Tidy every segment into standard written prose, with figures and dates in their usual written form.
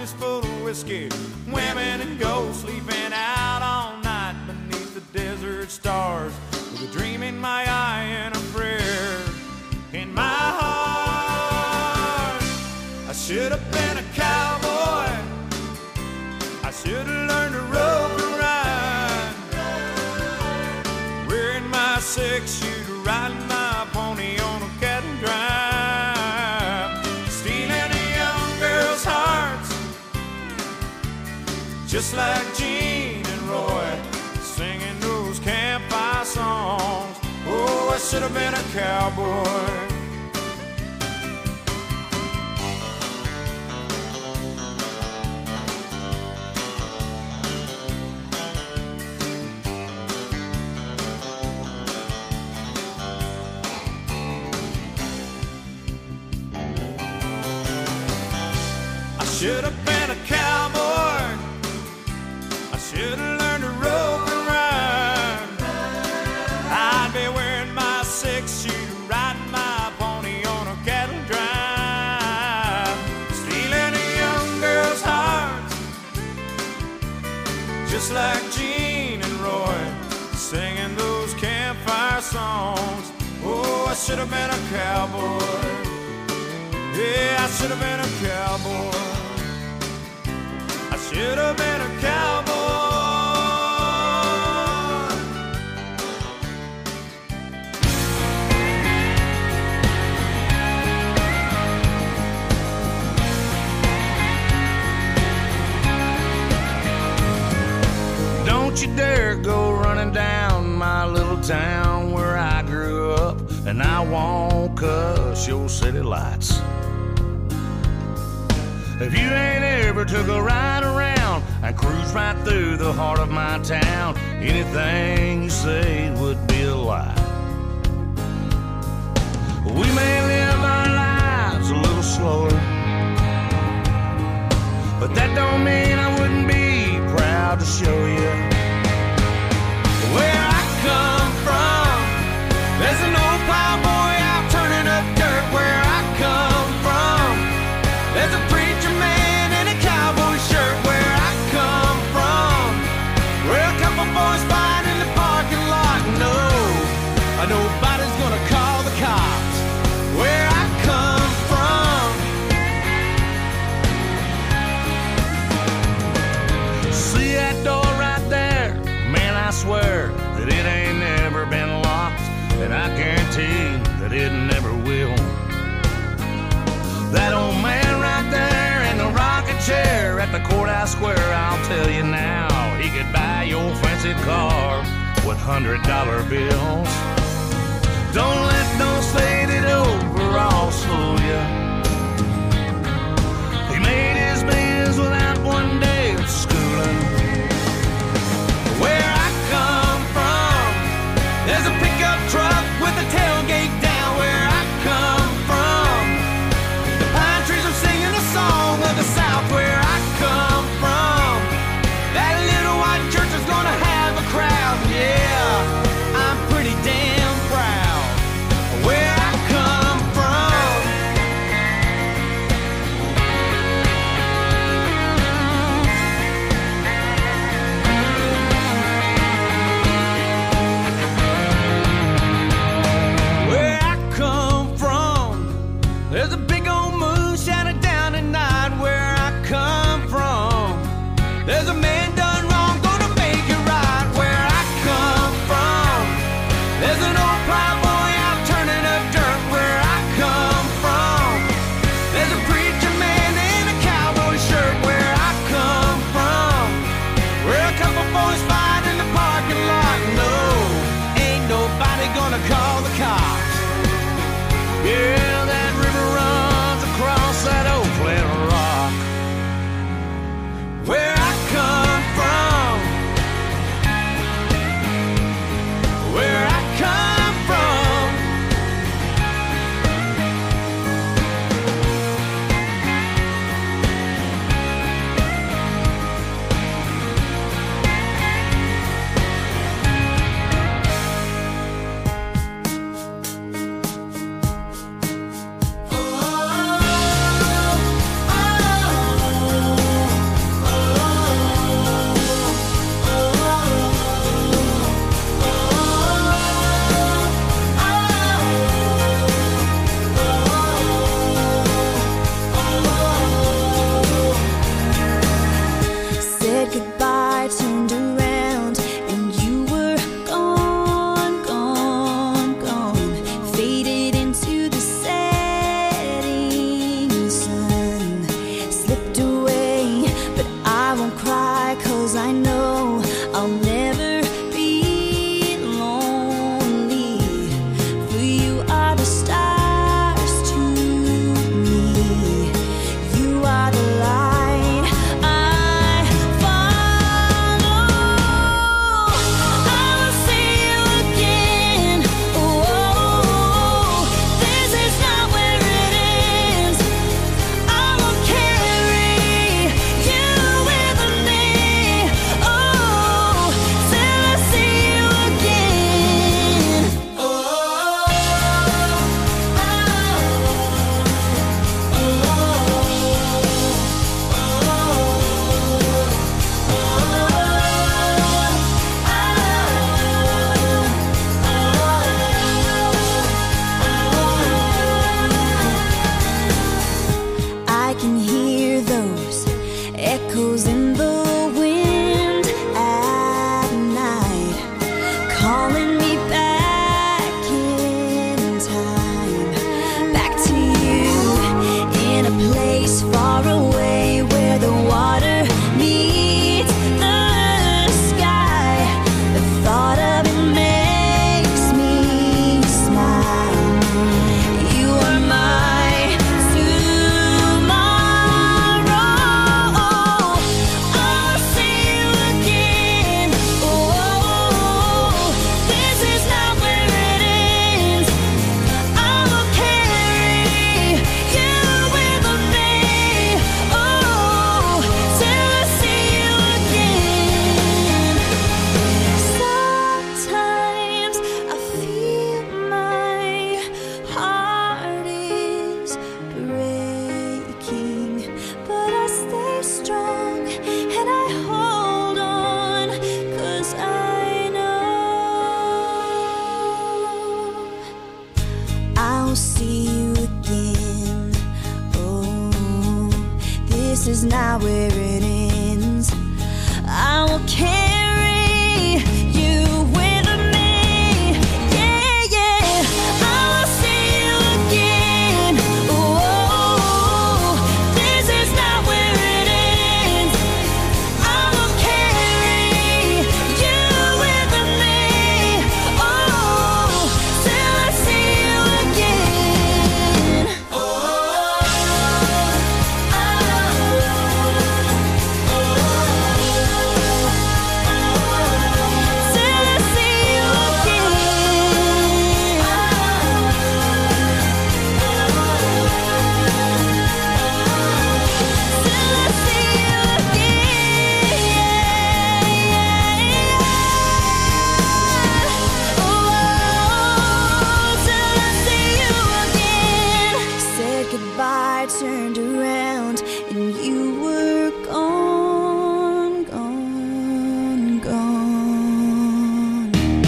is full of whiskey, women and ghosts sleeping out all night beneath the desert stars, with a dream in my eye and a prayer in my heart. I should have been a cowboy, I should have learned to rope and ride, wearing my 6-shooter, riding my pony on a cattle drive, stealing the young girls' hearts, just like Gene and Roy, singing those campfire songs. Oh, I should have been a cowboy. I should have been a cowboy, I should have learned to rope and ride, I'd be wearing my 6-shooter, riding my pony on a cattle drive, stealing a young girl's hearts, just like Gene and Roy, singing those campfire songs. Oh, I should have been a cowboy. Yeah, I should have been a cowboy. I should have been a cowboy. Don't you dare go running down my little town where I grew up, and I won't cuss your city lights. If you ain't ever took a ride around and cruise right through the heart of my town, anything you say would be a lie. We may live our lives a little slower, but that don't mean I wouldn't be proud to show you where I come from. There's an old plowboy out turning up dirt where I come from. There's a preacher man in a cowboy shirt where I come from. Where a couple boys fight in the parking lot. No, nobody's gonna call the cops where I come from. See that door right there? Man, I swear that it ain't never been locked, and I guarantee that it never will. That old man right there in the rocking chair at the courthouse square, I'll tell you now, he could buy your fancy car with $100 bills. Don't let those faded overalls fool you. He made his bills without one day of schooling. Where I come from, there's a pickup truck with a tailgate down where I come from. The pine trees are singing a song of the South where I come from. That little white church is gonna have a crowd, yeah, I'm pretty damn proud where I come from. echoes in the wind at night, calling me back in time, back to you, in a place far away where the water meets the sky. The thought of it makes me smile. You are my tomorrow. I'll see you again. Oh, this is not where it ends. I will carry you with me. Oh, till I see you again. Sometimes I feel my heart is breaking, but I stay strong and I hold on, 'cause I know I'll see you again. Oh, this is not where it ends. I will carry you with me. Yeah, yeah. I will see you again. Oh, this is not where it ends. I will carry you with me. Oh, till I see you again. Till I see you again. Till I see you again. Oh, till I see you again. Said goodbye, turned around, and you were gone, gone, gone.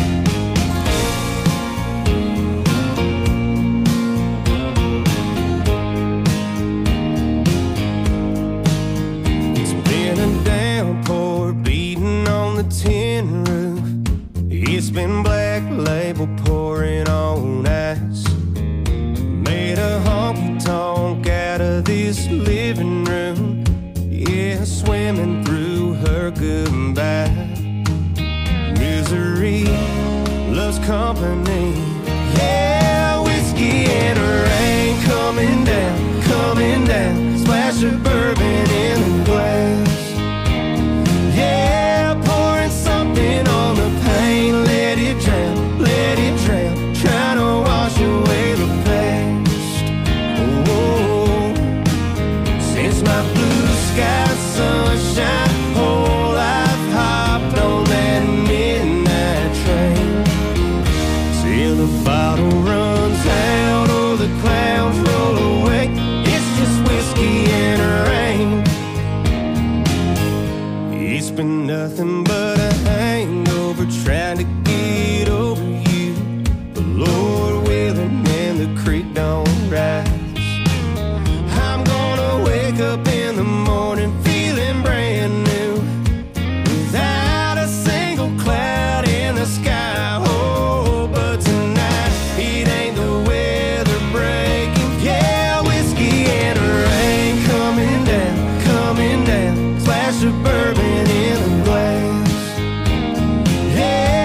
It's been a downpour beating on the tin roof. It's been Black Label pouring on ice. Made a honky tonk out of this living room. Yeah, swimming through her goodbye. Misery loves company. Yeah, whiskey and rain coming down, coming down. Splash of bourbon in the glass. Yeah, pouring something on the pain. Let it drown, let it drown. Trying to wash away the past. Oh, since my blue sky sunshine, whole life hopped on that midnight train. Till the bottle runs out or the clouds roll away. It's just whiskey and rain. It's been nothing but a hangover trying to get over you. But Lord willing and the creek don't rise, I'm gonna wake up in the morning feeling brand new, without a single cloud in the sky. Oh, but tonight it ain't the weather breaking. Yeah, whiskey and rain coming down, coming down. Splash of bourbon in the glass. Yeah.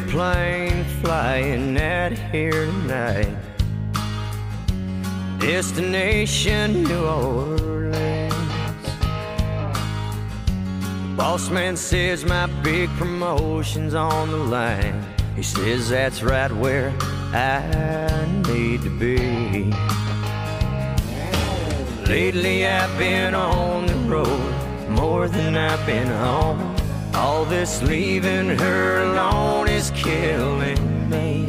plane flying out here tonight. Destination New Orleans. Boss man says my big promotion's on the line. He says that's right where I need to be. Lately I've been on the road more than I've been home. All this leaving her alone is killing me.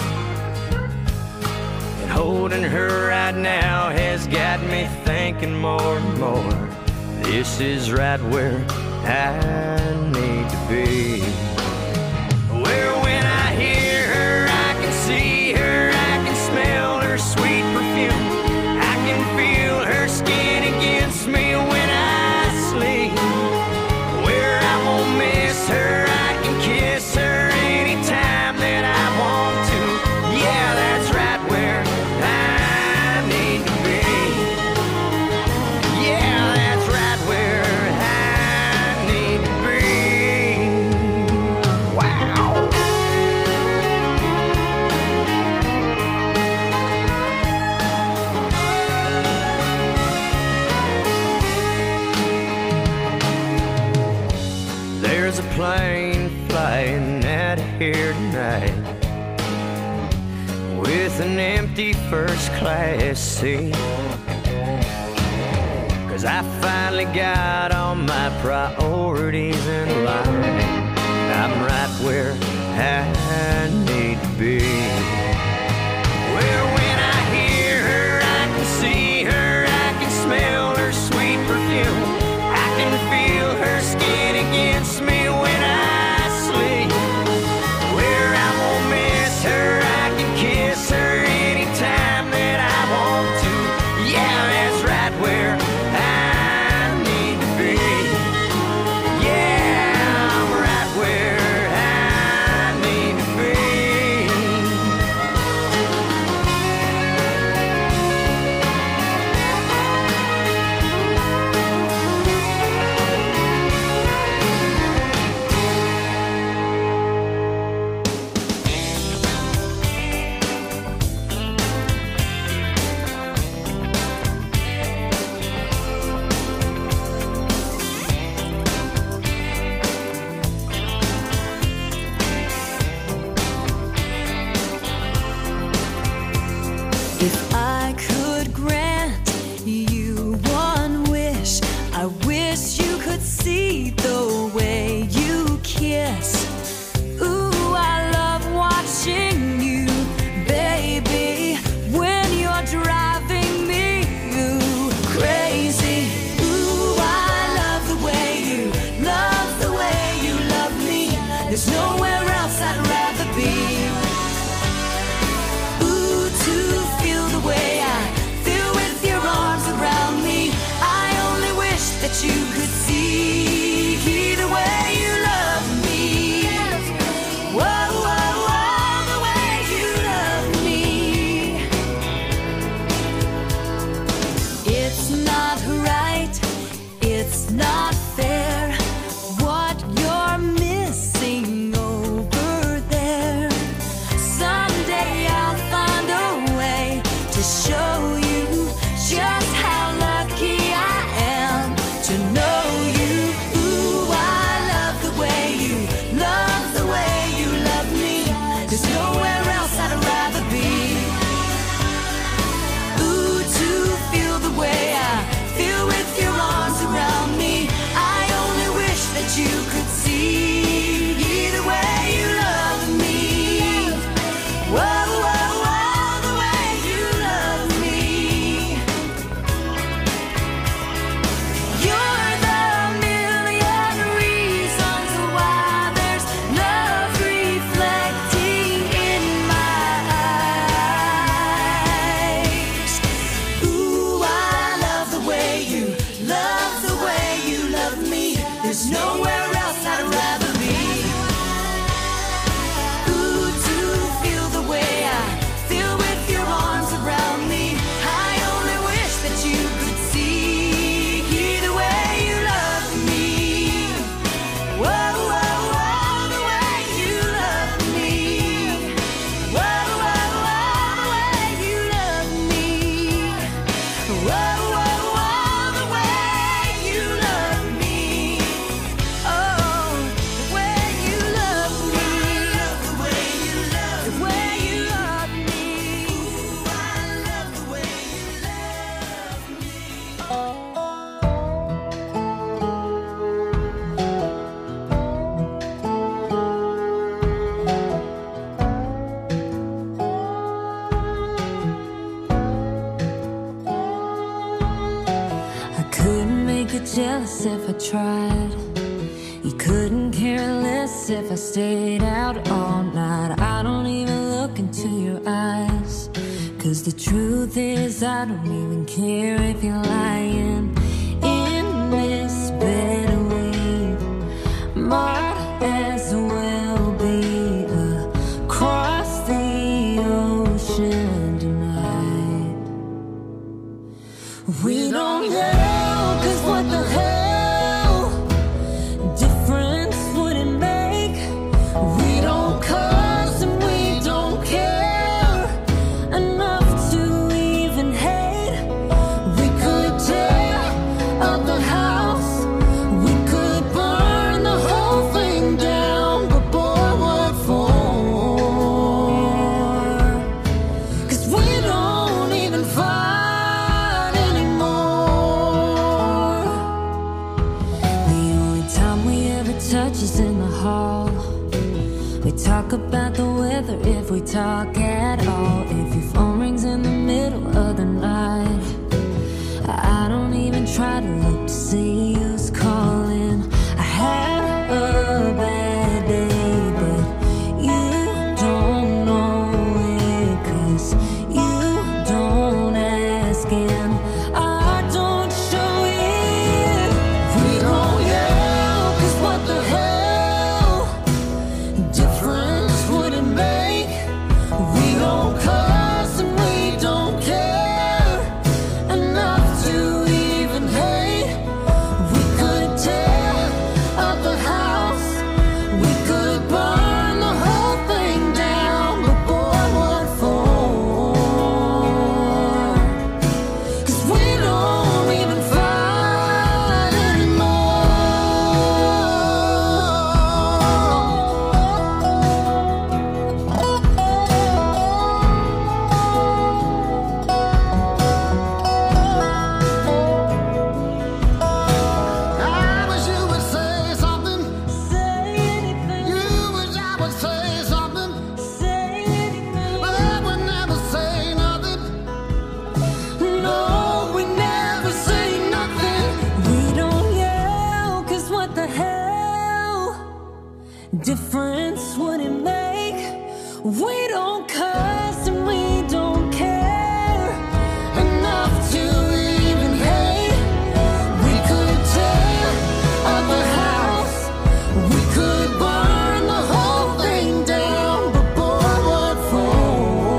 And holding her right now has got me thinking more and more. This is right where I need to be. Where when I hear her, I can see her, I can smell her sweet perfume. I can feel her skin against me when I sleep. Where I won't miss her, I can kiss her anytime that I want to. Yeah, that's right where I need to be. Yeah, that's right where I need to be. Wow. There's a plane flying out here tonight with an empty first class seat. 'Cause I finally got all my priorities in line. I'm right where I need to be. Where when I hear her, I can see her, I can smell her sweet perfume. I can feel her skin against me when I sleep. Where I won't miss her, I can kiss her anytime that I want to. Yeah, that's right where I need to be. Yeah, I'm right where I need to be. If I could grant you one wish, I wish you could see the way you kiss. Ooh, I love watching you, baby, when you're driving me crazy. Ooh, I love the way you love me. There's nowhere else I'd rather be. Ooh, to feel the way I feel with your arms around me. I only wish that you could see the way you love me. Whoa, whoa, whoa, the way you love me. It's not right, it's not fair, what you're missing over there. Someday I'll find a way to show you just how lucky I am to know you. Ooh, I love the way you love me. There's nowhere else I'd rather be. Ooh, to feel the way I feel with your arms around me. I only wish that you could see the way you love me. Whoa, whoa, whoa, the way you love me. You're the million reasons why there's love reflecting in my eyes. Ooh, I love the way you love me. There's nowhere else I'd rather be. Ooh, to feel the way I feel with your arms around me. I only wish that you could see the way you love me. Whoa, whoa, whoa, the way you love me. less if I tried. You couldn't care less if I stayed out all night. I don't even look into your eyes, 'cause the truth is I don't even care if you're lying. In this bed we might as well be across the ocean tonight. We don't yell, 'cause what the hell difference would it make? We don't cuss and we don't care enough to even hate. We could tear up the house, we could burn the whole thing down, but boy, what for? 'Cause we don't even fight anymore. The only time we ever touch is in the hall. We talk about the weather if we talk at all. If your phone rings in the middle of the night, I don't even try to look to see who's calling. I had a bad day, but you don't know it, 'cause you don't ask and I don't show it. We don't yell, 'cause what the hell difference would it make? We don't cuss and we don't care enough to even hate. We could tear up the house, we could burn the whole thing down, but boy, what for? 'Cause we don't even fight I wish you would say something. Say anything. You wish I would say something. Say anything. But I would never say nothing. No, we never say nothing. We don't yell, 'cause what the hell difference would it make? We don't cuss and we don't care enough to even hate. We could tear up the house, we could burn the whole thing down, but boy, what for?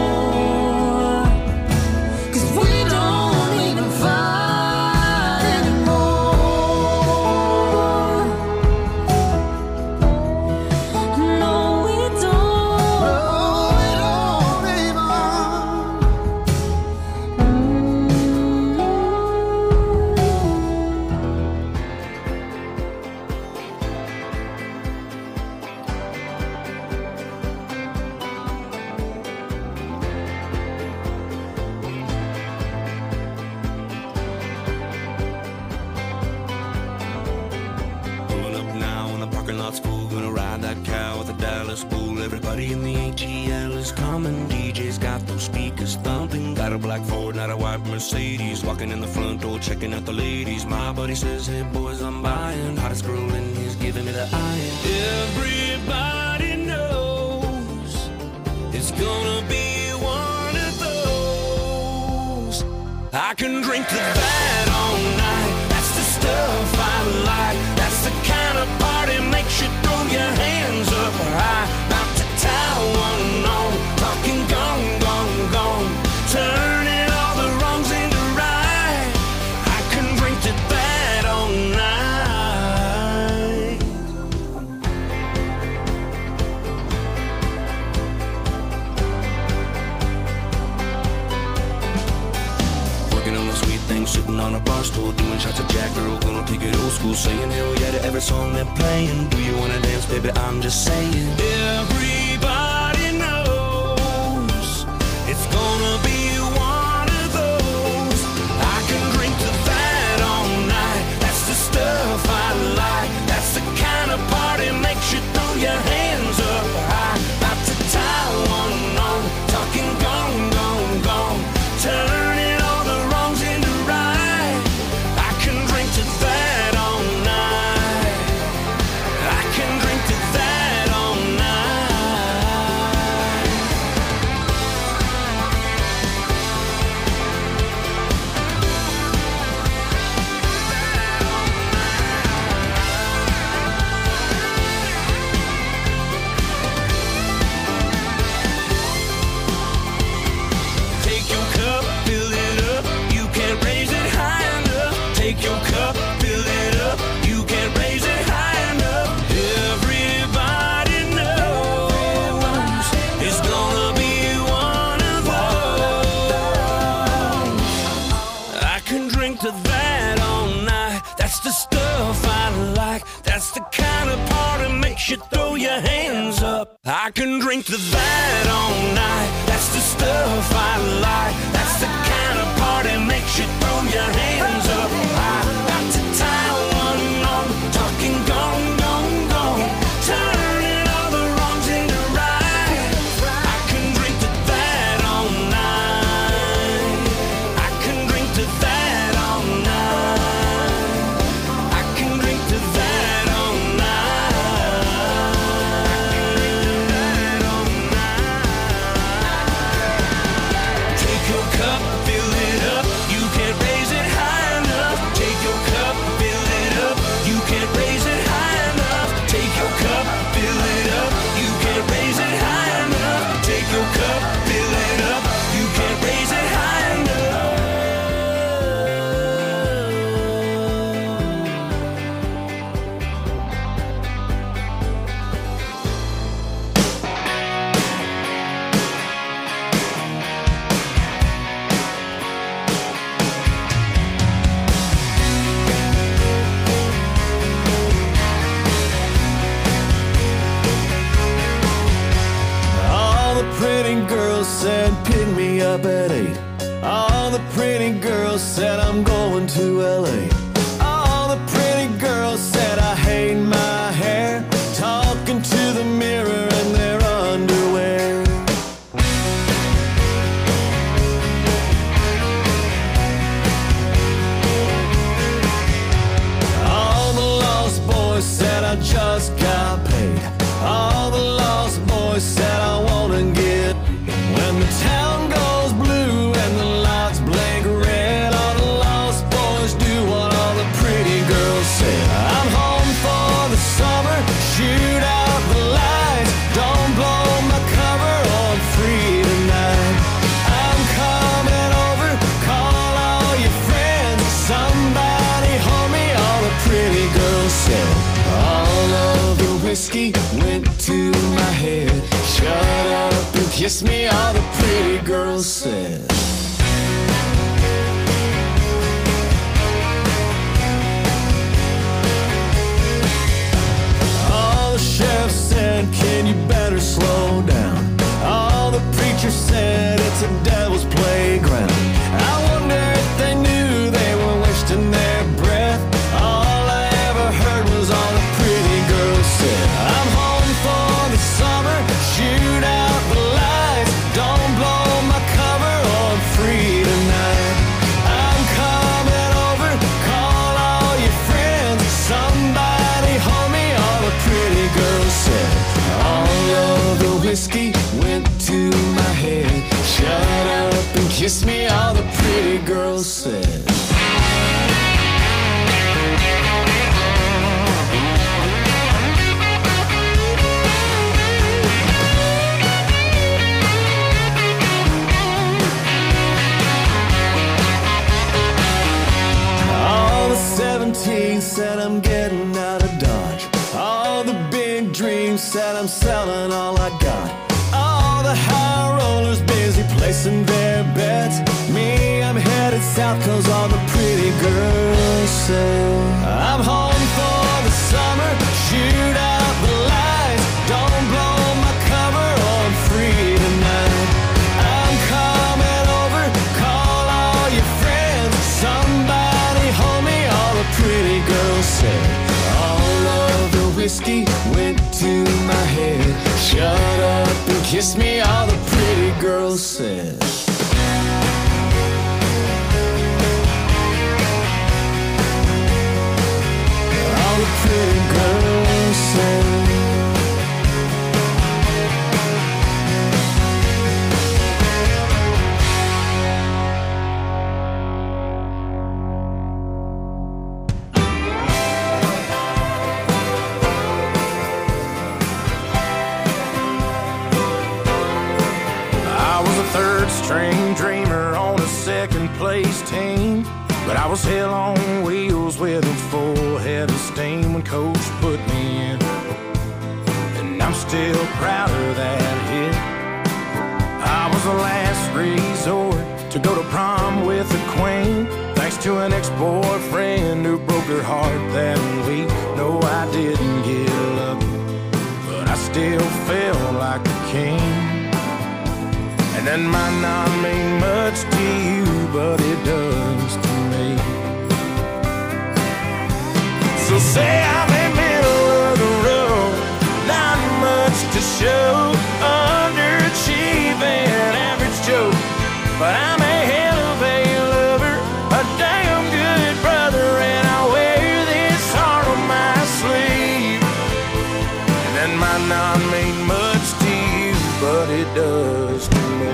'Cause we don't even fight anymore. No, we don't. No, we don't even. Pulling up now in the parking lot's full. Gonna ride that cow with the Dallas Bull. Everybody in the ATL is coming. DJ's got those speakers thumping. Got a black Ford, not a white Mercedes. Walking in the front door, checking out the ladies. My buddy says, hey boys, I'm buying. Hottest girl in he's giving me the iron. Everybody knows it's gonna be one of those. I can drink to that all night. That's the stuff I like. That's the kind of party makes you throw your hands up high. About to tie one on, talking gone, gone, gone. Turning all the wrongs into right. I can drink to that all night. Working on the sweet thing, sitting on a bar stool, doing shots of Jack. Girl, gonna take it old school, saying hell yeah to every song they're playing. Do you wanna dance, baby? I'm just saying. Everybody knows it's gonna be one of those. I can drink to that all night. That's the stuff I like. That's the kind of party makes you throw your hands up high. About to tie one on, talking gone, gone, gone. Turning all the wrongs into right. I can drink to that all That's the kind of party makes you throw your hands up. I can drink to that all night. That's the stuff I like. That's the kind of party makes you throw your hands up. I got to tie one on, talking gone, gone, gone, turning all the wrongs into right. I can drink to that all night. I can drink to that all night. I can drink to that all night. Take your cup, fill it up. You can't raise it high enough. Take your cup, fill it up. You can't raise it high enough. Take your cup, fill it up. You can't raise it high enough. Take your cup, fill it up. You can't raise it high enough. All the pretty girls said pick me up at 8. All the pretty girls said I'm going to LA. All the pretty girls said I hate my hair, talking to the mirror in their underwear. All the lost boys said I just got paid. All the lost boys said I wanna get. When the town goes blue and the lights blink red, all the lost boys do what all the pretty girls said. I'm home for the summer, shoot out the lights, don't blow my cover, I'm free tonight. I'm coming over, call all your friends, somebody hold me, all the pretty girls said. All of the whiskey went to my head. Shut up and kiss me, all the pretty girls said. All the sheriffs said, can you better slow down? All the preachers said, it's a devil's playground. I wonder if they knew they were wasting their breath. All I ever heard was all the pretty girls said. I'm home for the summer, shoot out the lights, don't blow my cover, I'm free tonight. I'm coming over, call all your friends, somebody hold me, all the pretty girls said. All of the whiskey went to my head. Shut up and kiss me, all the pretty girls said. All the 17 said I'm getting out of Dodge. All the big dreams said I'm selling all I got. All the high rollers busy placing their bets. Me, I'm headed south cause all the pretty girls say. I'm home for the summer, shoot out the lights, don't blow my cover, I'm free tonight. I'm coming over, call all your friends, somebody hold me, all the pretty girls say. All of the whiskey went to my head. Shut up and kiss me, all the pretty girls said. All the pretty girls said. String dreamer on a second place team, but I was hell on wheels with a full head of steam when coach put me in, and I'm still proud of that hit. I was the last resort to go to prom with the queen, thanks to an ex-boyfriend who broke her heart that week. No, I didn't get lucky, but I still felt like a king. And that might not mean much to you, but it does to me. So say I'm in the middle of the road, not much to show, underachieving, average Joe, but I'm a hell of a lover, a damn good brother, and I wear this heart on my sleeve. And that might not mean much to you, but it does to me.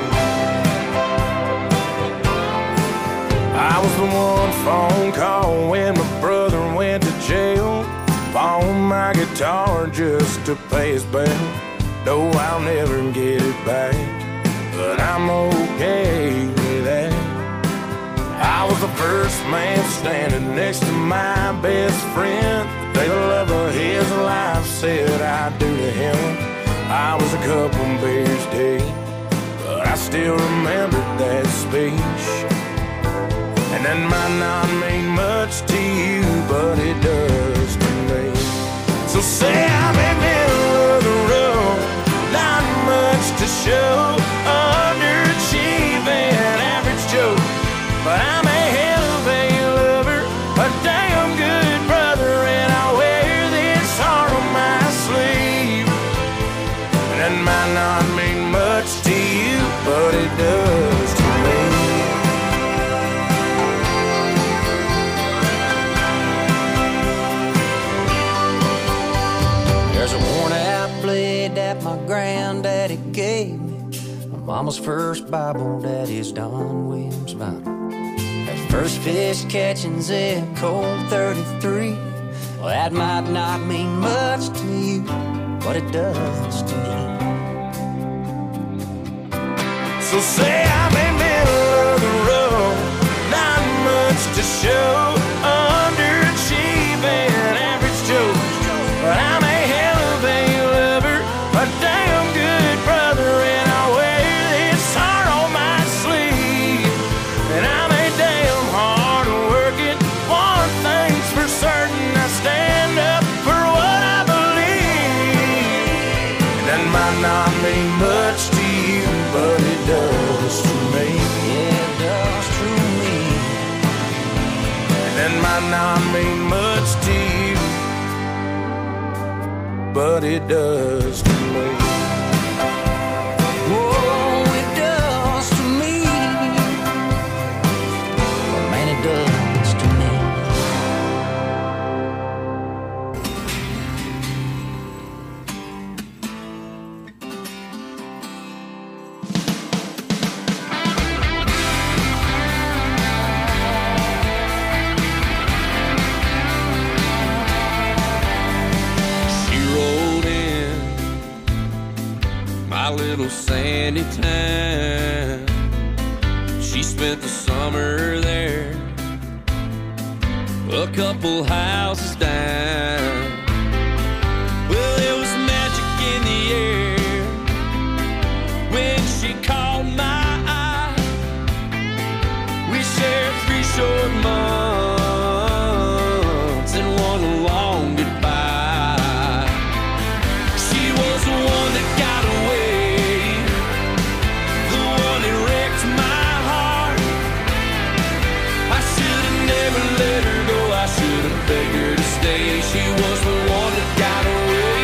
I was the one phone call when my brother went to jail. Pawned my guitar just to pay his bail. No, I'll never get it back, but I'm okay with that. I was the first man standing next to my best friend. The day the love of his life said I'd do to him. I was a couple beers deep, but I still remember that speech. And that might not mean much to you, but it does to me. So say I'm in the middle of the road, not much to show, underachieving, average Joe, but I'm a hell of a lover, a damn good brother, and I wear this heart on my sleeve. And that might not mean much to you, but it does to me. There's a worn-out blade that my granddaddy gave me, my mama's first Bible, daddy's Don Williams Bible. That first fish catching's in cold 33. Well, that might not mean much to you, but it does to me. So say I'm in the middle of the road, not much to show, underachieving, average Joe, but I'm a hell of a lover, a damn good brother, and I wear this heart on my sleeve. And I'm a damn hard working, one thing's for certain, I stand up for what I believe. And that might not mean much to you, but it does to me. Yeah, it does to me. And that might not mean much to you, but it does to me. Oh, it does to me. Well, man, it does to me. She rolled in my little sandy town. She spent the summer there, a couple houses down. Well, there was magic in the air when she caught my eye. We shared 3 short months and one long goodbye. She was the one that got away, the one that wrecked my heart. I should have never let her go, I should have begged her to stay. She was the one that got away,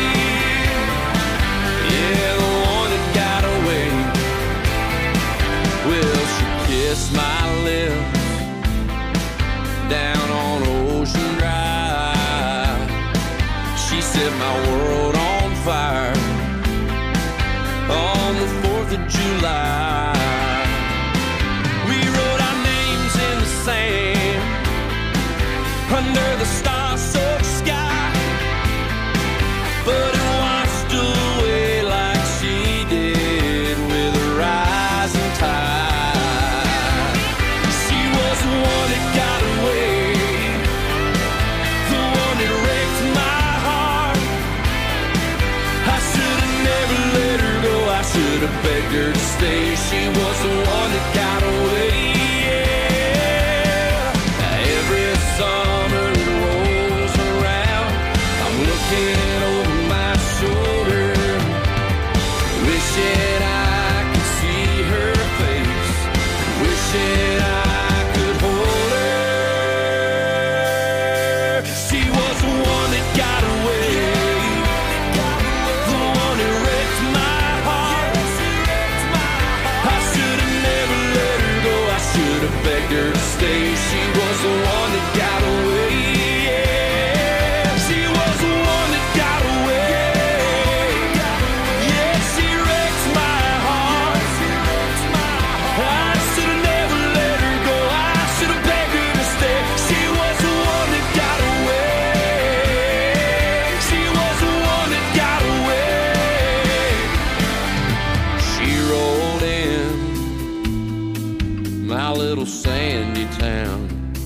yeah, the one that got away. Well, she kissed my lips down on Ocean Drive. She set my world on fire on the 4th of July. We wrote our names in the sand under the star-soaked sky, but it washed away like she did with a rising tide. She was the one that got away, the one that wrecked my heart. I should have never let her go, I should have begged her to stay. She was the one that got away, yeah. looking over my shoulder, wishing I could see her face, wishing I could hold her. She was the one that got away, the one that wrecked my heart. I should have never let her go, I should have begged her to stay. She was the one that got away. She was the one that got away. Yeah, she wrecked my heart. I should have never let her go, I should have begged her to stay. She was the one that got away. She was the one that got away. She rolled in my little sandy town.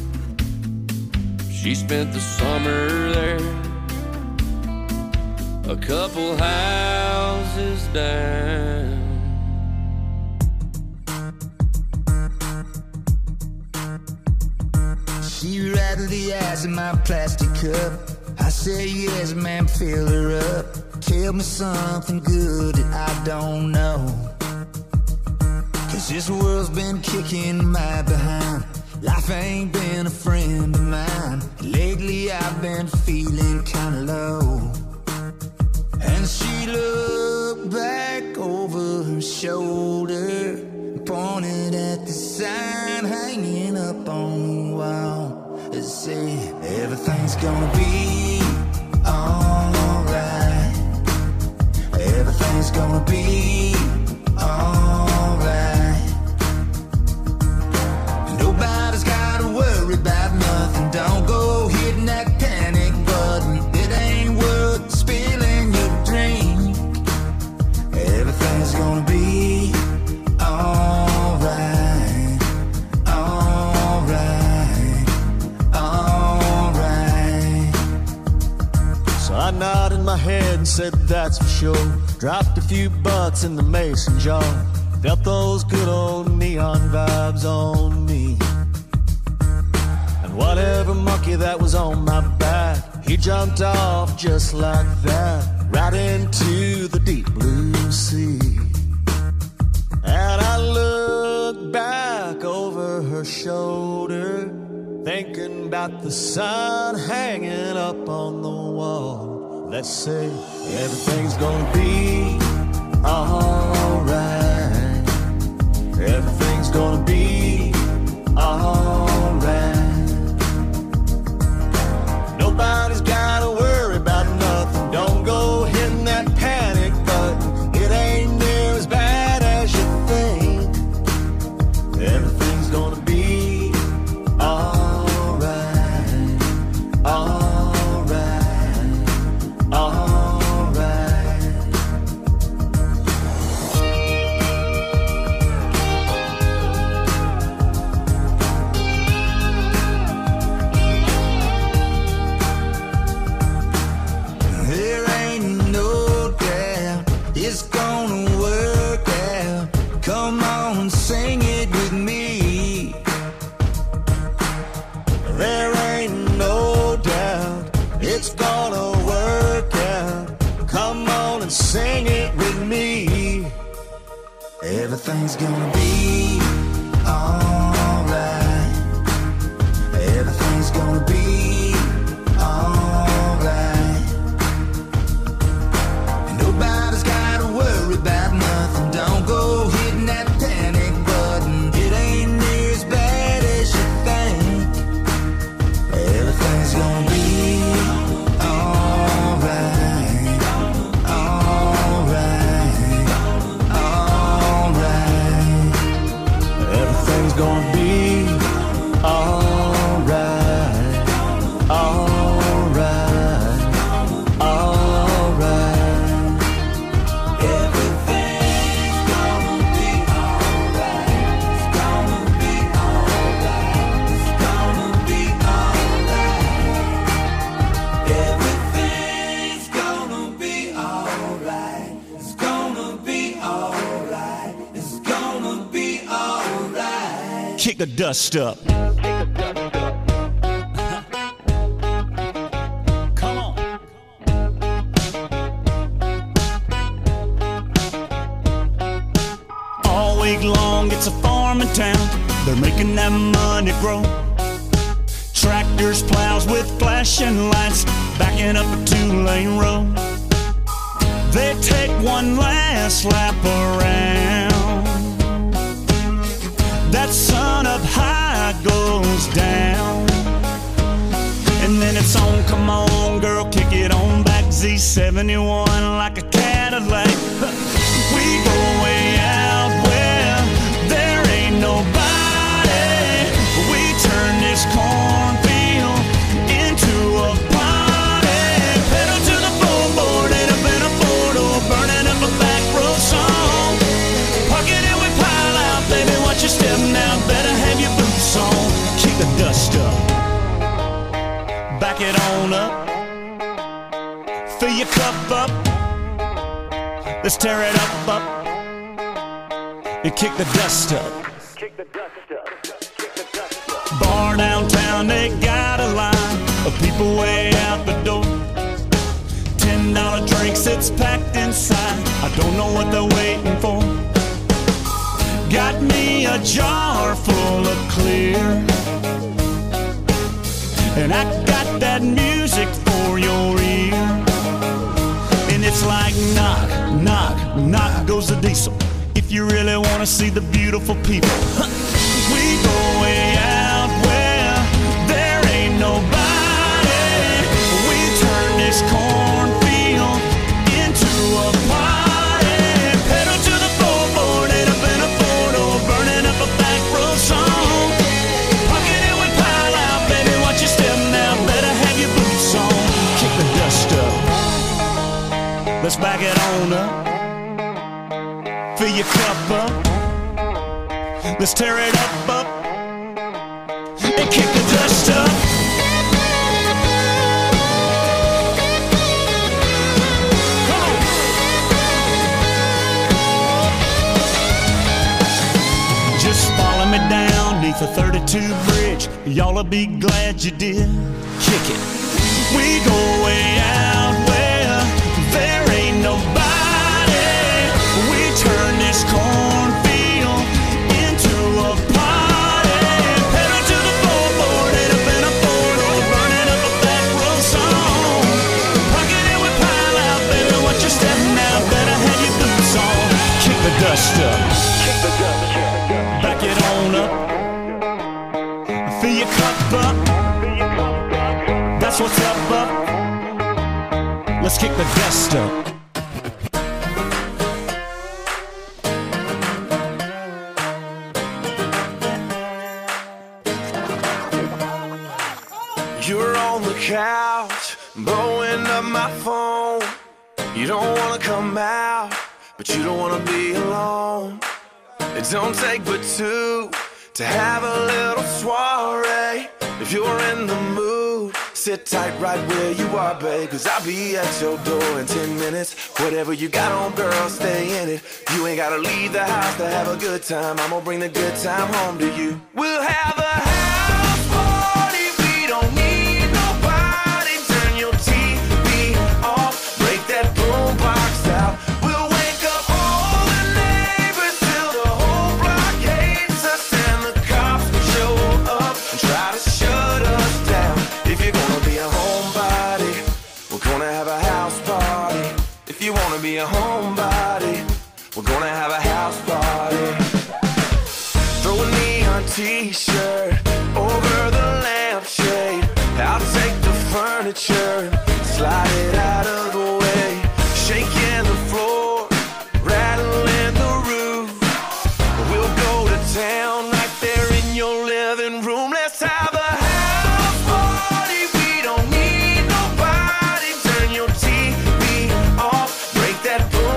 She spent the summer there, a couple houses down. She rattled the ice in my plastic cup. I said yes, man, fill her up. Tell me something good that I don't know, 'cause this world's been kicking my behind. Life ain't been a friend of mine. Lately I've been feeling kinda low. And she looked back over her shoulder, pointed at the sign hanging up on the wall. It said, everything's gonna be alright. Everything's gonna be alright. Nobody's gotta worry about nothing. Don't go hitting that panic button. It ain't worth spilling your drink. Everything's gonna be alright. Alright. Alright. So I nodded my head and said that's for sure. Dropped a few bucks in the mason jar. Felt those good old neon vibes on me. And whatever monkey that was on my back, he jumped off just like that, right into the deep blue sea. And I looked back over her shoulder, thinking about the sun hanging up on the wall. Let's say everything's gonna be alright. Everything's gonna be alright. Nobody's gotta worry about nothing. Don't go hitting that panic button. It ain't near as bad as you think. Everything's gonna be alright. Alright. Alright. There ain't no doubt it's gonna work out. Come on, sing it with me. There ain't no doubt it's gonna work out. Come on and sing it with me. Everything's gonna be alright. Everything's gonna be alright. Nobody's gotta worry about nothing. Don't go hitting that panic button. It ain't near as bad as you think. Everything's gonna be alright. Alright. Alright. Everything's gonna be alright. Alright. Alright. Everything's gonna be alright. It's gonna be alright. It's gonna be alright. Everything's gonna be alright. It's gonna be alright. It's gonna be alright. Kick the dust up. Come on. it's a farming town. They're making that money grow. Tractors, plows with flashing lights, backing up a two-lane road. They take one last lap around. That sun up high goes down. And then it's on, come on girl, kick it on back. Z71 like a Cadillac. We go way out where there ain't nobody. We turn this cornfield into a party. Pedal to the floorboard, ain't up in a four-door, burning up a back road song. Park it and we pile out, baby, watch your step now. Better have your boots on. Kick the dust up, back it on up. Fill your cup up, let's tear it up, and kick the dust up. Bar downtown, they got a line of people way out the door. $10 drinks, it's packed inside. I don't know what they're waiting for. Got me a jar full of clear, and I got that music for your ear. And it's like knock, knock, knock goes the diesel. If you really wanna see the beautiful people, we go way out where there ain't nobody. We turn this cornfield into a party. Pedal to the floorboard, ain't up in a four-door, burning up a back road song. Pocket it, we pile out, baby, watch your step now. Better have your boots on. Kick the dust up, let's back it on up. Fill your cup up, let's tear it up, and kick the dust up. Come on. Just follow me down neath the 32 bridge. Y'all'll be glad you did. Kick it. We go way out where there ain't nobody. Turn this cornfield into a party. Pedal to the floorboard, ain't up in a four-door, burning up a back road song. Pocket it, we pile out, baby, watch your step now. Better have your boots on. Kick the dust up, back it on up. Fill your cup up, that's what's up. Let's kick the dust up. You're on the couch, blowing up my phone. You don't wanna come out, but you don't wanna be alone. It don't take but two to have a little soiree. If you're in the mood, sit tight right where you are, babe, 'cause I'll be at your door in 10 minutes. Whatever you got on, girl, stay in it. You ain't gotta leave the house to have a good time. I'm gonna bring the good time home to you. We'll have a house party, we don't need nobody. Turn your TV off, break that boombox out. We'll wake up all the neighbors till the whole block hates us, and the cops will show up and try to shut us down. If you're gonna be a homebody, we're gonna have a house party. If you wanna be a homebody, we're gonna have a house party. Throw a neon t-shirt over the lampshade. I'll take the furniture, slide it out of the way. Shaking the floor, rattling the roof. We'll go to town right there in your living room. Let's have a house party, we don't need nobody. Turn your TV off, break that boom.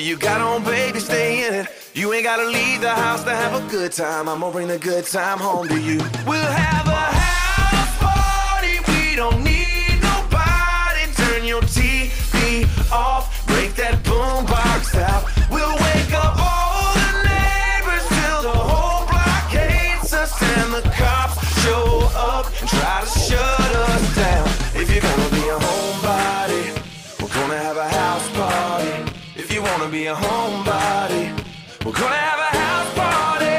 you got on, baby, stay in it. You ain't gotta leave the house to have a good time. I'm gonna bring the good time home to you. We'll have a house party. We don't need nobody. Turn your TV off. Break that boombox out. We'll wake up all the neighbors till the whole block hates us. And the cops show up and try to shut us down. If you're gonna be a homebody, we're gonna have a house party. If you wanna be a homebody, we're gonna have a house party.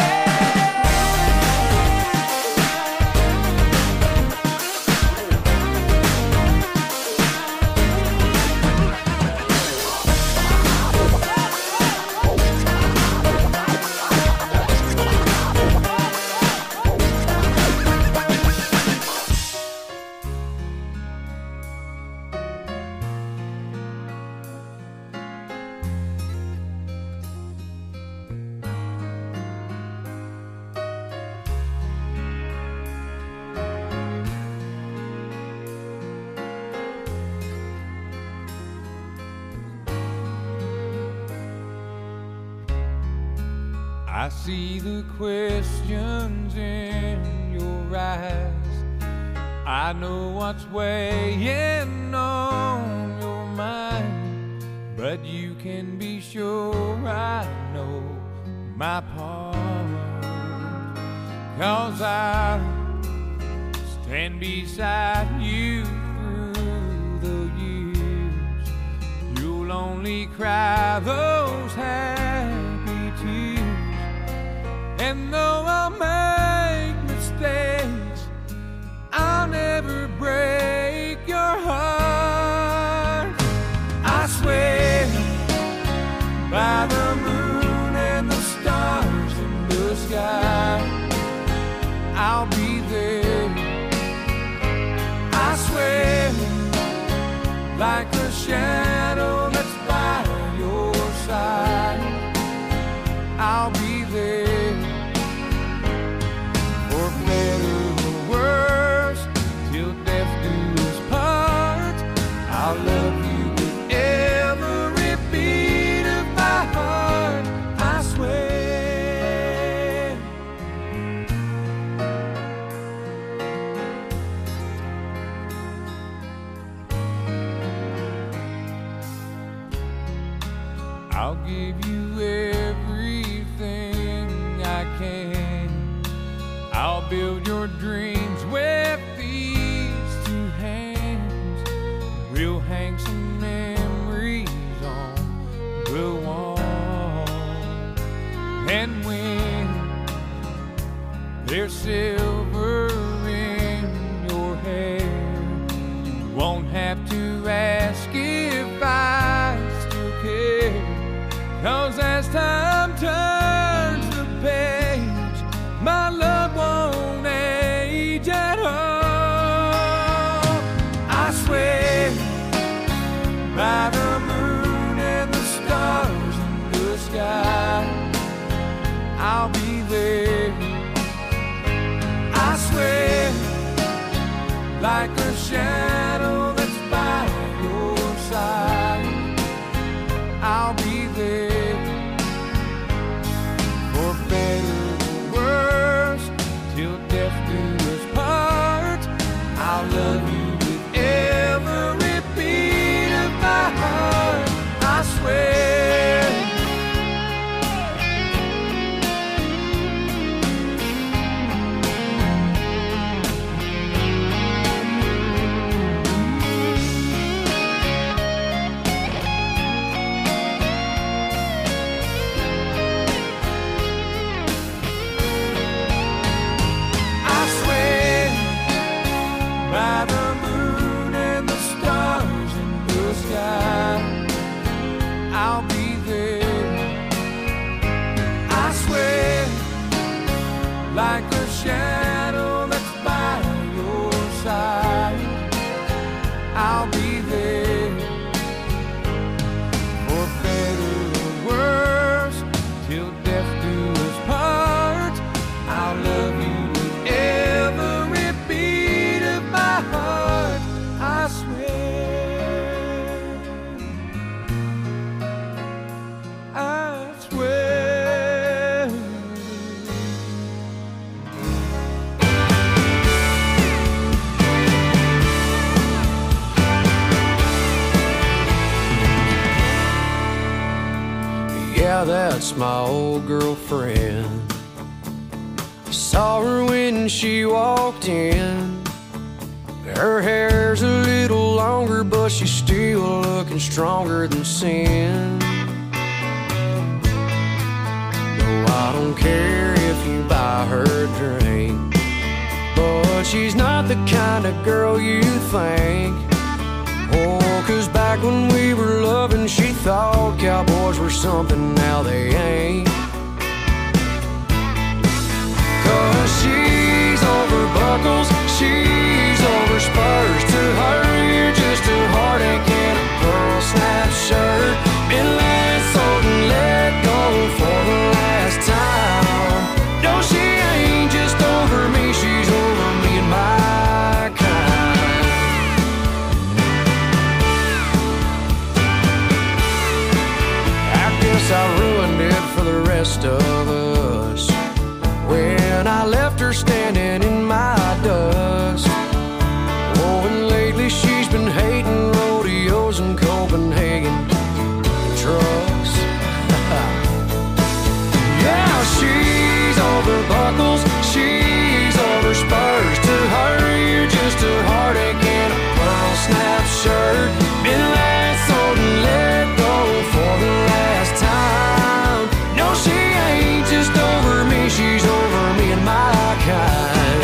I see the questions in your eyes. I know what's weighing on your mind, but you can be sure I know my part. 'Cause I'll stand beside you through the years. You'll only cry those happy tears. And though I'll make mistakes, I'll never break your heart. I swear by the moon and the stars in the sky, I'll be there. I swear like a shadow that's by your side, I'll be there. For better or worse, till death do us part, I'll love you with every beat of my heart, I swear. I'll give you everything I can. I'll build your dreams with these two hands. We'll hang some memories on the wall. And when there's silver in your hair, you won't have to ask if I still care. 'Cause as time turns the page, my love won't age at all. I swear by the moon and the stars in the sky, I'll be there. I swear like a shadow that's by your side, I'll be there. For better or worse, till death do us part, I'll love you with every beat of my heart, I swear. that's my old girlfriend. Saw her when she walked in. Her hair's a little longer, but she's still looking stronger than sin. No, I don't care if you buy her a drink, but she's not the kind of girl you think. Oh, 'cause back when we were loving, she thought cowboys were something, now they ain't. 'Cause she's over buckles, she's over spurs. To her, you're just a heartache in a pearl snap shirt. Been sold and let go for the last time. No, she ain't just over me, she's over me and my kind. I guess I ruined it for the rest of us when I left her standing in my dust. Oh, and lately she's been hating rodeos in Copenhagen trucks. Yeah, she's over buckles, she's over spurs. To her, you're just a heartache in a pearl snap shirt. Been sold and let go for the last time. No, she ain't just over me, she's over me and my kind.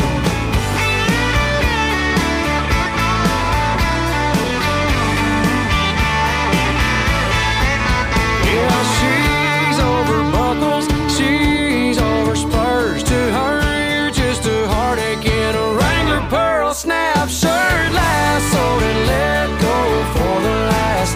Yeah, she's over buckles, she's over spurs. To her, you're just a heartache in a Wrangler pearl snap shirt. Last sold and let go for the last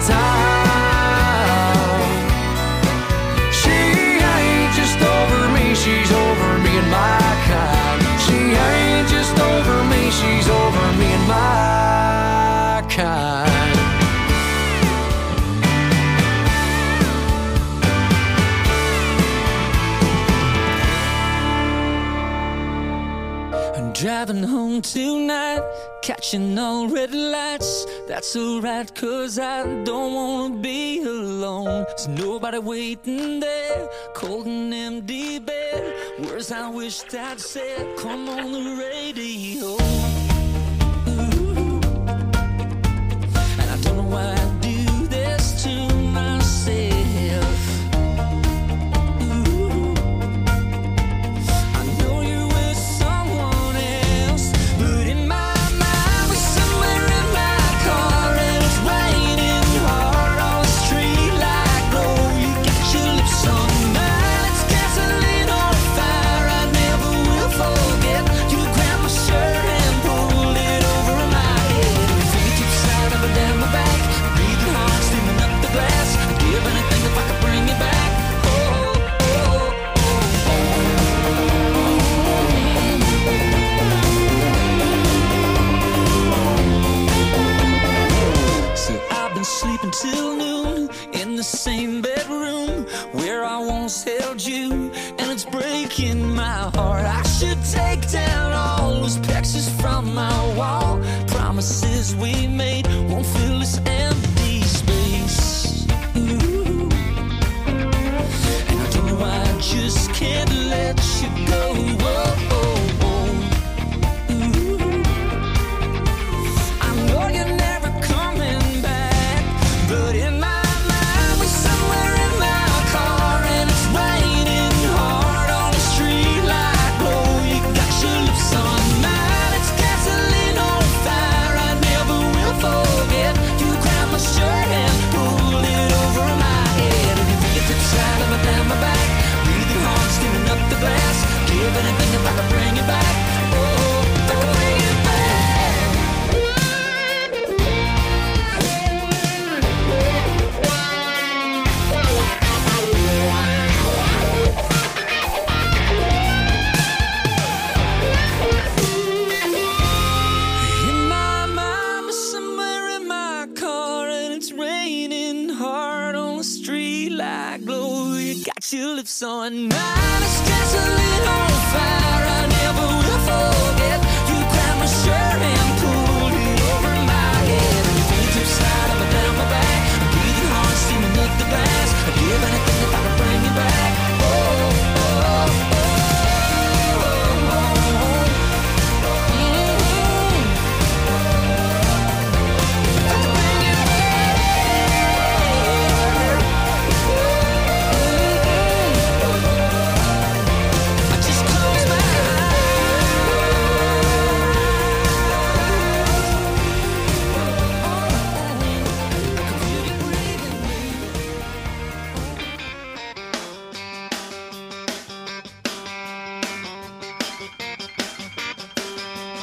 time. She ain't just over me, she's over me and my kind. She ain't just over me, she's over me and my kind. I'm driving home tonight, catching all red lights. That's alright, 'cause I don't wanna be alone. There's nobody waiting there, cold and empty bed. Words I wished I'd said, come on the radio. Ooh. And I don't know why I do this to myself. Ooh. I know you're with someone else, but in my mind we're somewhere in my car, and it's raining hard on the street like glow. You got your lips on mine, it's gasoline on fire. I never will forget. You grabbed my shirt and pulled it over my head. Fingertips right up and down my back, breathing hard, steaming up the glass. I'd give anything if I could bring you back. Oh, oh, oh, oh. So I've been sleeping till noon in the same bedroom where I once held you, and it's breaking my heart. I should take down all those pictures from my wall. Promises we made won't fill this empty space. Ooh. And I don't know why I just can't let you go. Oh, oh, oh. Ooh. I know you're never coming back, but in my mind we're somewhere in my car, and it's raining hard on the street like glow. You got your lips on mine, it's gasoline on fire. I never will forget. You grabbed my shirt and pulled it over my head, and your fingertips right up and down my back, breathing hard, steaming up the glass. Give anything if I could bring you back. Oh, if I could bring you back. In my mind, we're somewhere in my car, and it's raining hard on the street like glow. You got your lips on mine, it's gasoline on fire. I never will forget. You grabbed my shirt and pulled it over my head, and your fingertips slide up and down my back, breathing hard, steaming up the glass. I'd give anything if I could bring you back.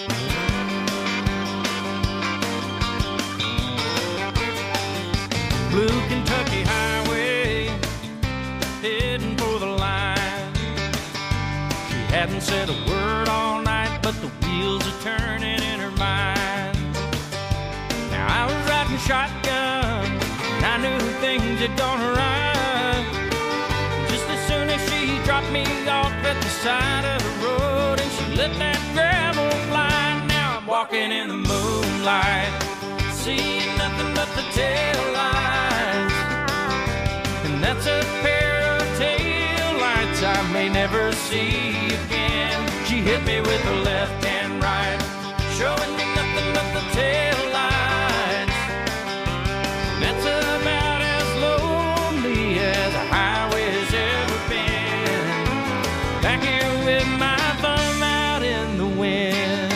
Blue Kentucky Highway, heading for the line. She hadn't said a word all night, but the wheels are turning in her mind. Now I was riding shotgun, and I knew things had gone right. Just as soon as she dropped me off at the side of the road, and she let that gravel fly. Now I'm walking in the moonlight, seeing nothing but the tail lights. And that's a pair of tail lights I may never see again. She hit me with her left and right, showing me nothing but the tail lights. And that's about as lonely as a highway's ever been. Back here with my thumb out in the wind.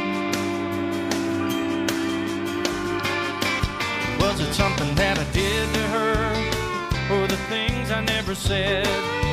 Was it something that I did to her, or the things I never said?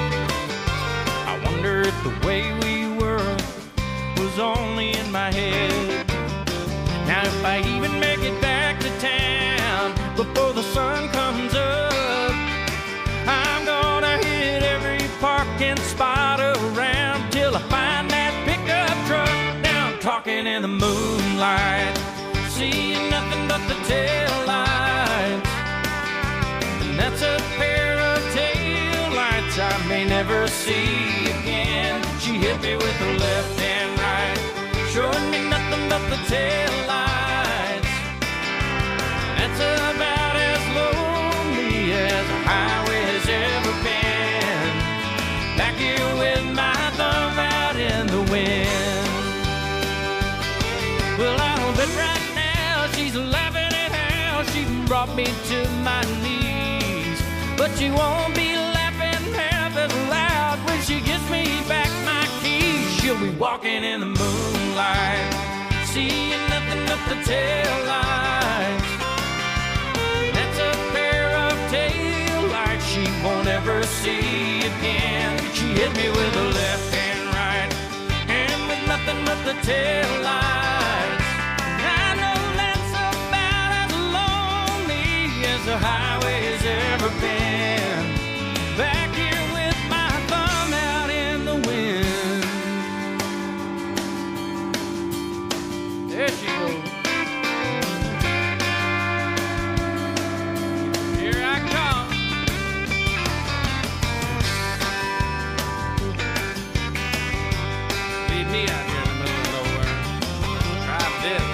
I wonder if the way we were was only in my head. Now if I even make it back to town before the sun comes up, I'm gonna hit every parking spot around till I find that pickup truck. Now I'm talking in the moonlight, seeing nothing but the tail lights. And that's a pair of tail lights I may never see again. She hit me with her left and right, showing me nothing but the tail lights. That's about as lonely as a highway has ever been. Back here with my thumb out in the wind. Well, I don't bet right now she's laughing at how she brought me to my knees. But she won't be laughing half as loud when she gives me back my keys. She'll be walking in the moonlight, seeing nothing but the tail lights. That's a pair of tail lights she won't ever see again. She hit me with her left and right, and with nothing but the tail lights. I know that's about as lonely as the highway has ever been. Back here with my thumb out in the wind. There she goes. Here I come. Leave me out here in the middle of nowhere. Drive this.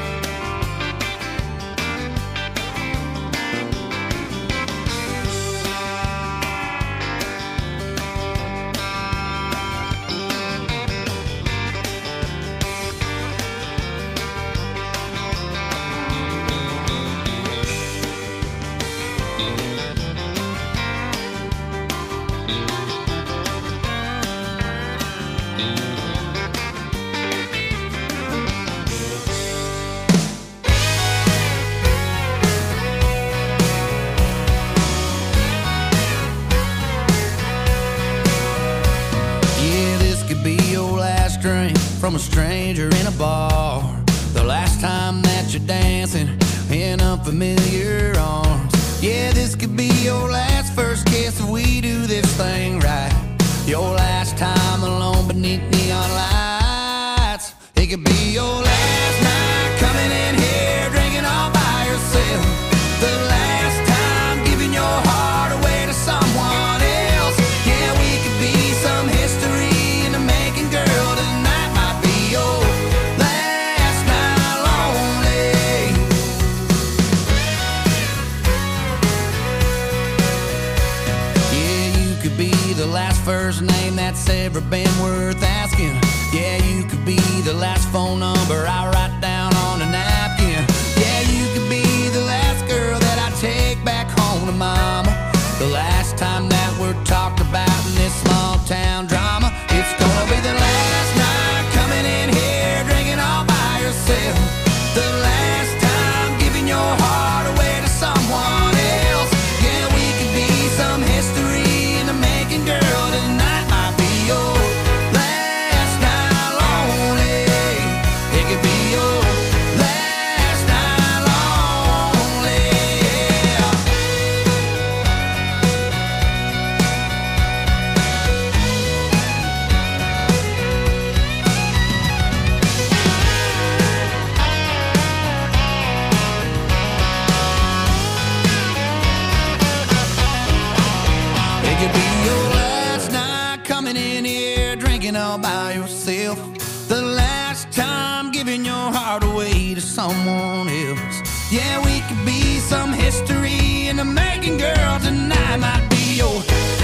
Yeah, this could be your last drink from a stranger in a bar. The last time that you're dancing in unfamiliar arms. Yeah, this could be your last first kiss if we do this thing right. Your last time alone beneath neon lights. It could be your last night coming in here drinking all by yourself. The last time giving your heart away to someone else. Yeah, we could be some history in the making, girl. Tonight might be your last night lonely. Yeah, you could be the last first name that's ever been worth asking. Yeah, you could be the last phone number I write down on a napkin. Yeah, you could be the last girl that I take back home to mama. The last time that we're talked about in this small town drama. It's gonna be the last night coming in here drinking all by yourself. The last time giving your heart away to someone else. Yeah, we could be some history in the making, girl. Tonight might be your last night lonely. It could be your lying in here drinking all by yourself. The last time giving your heart away to someone else. Yeah, we could be some history in the making, girl. Tonight might be your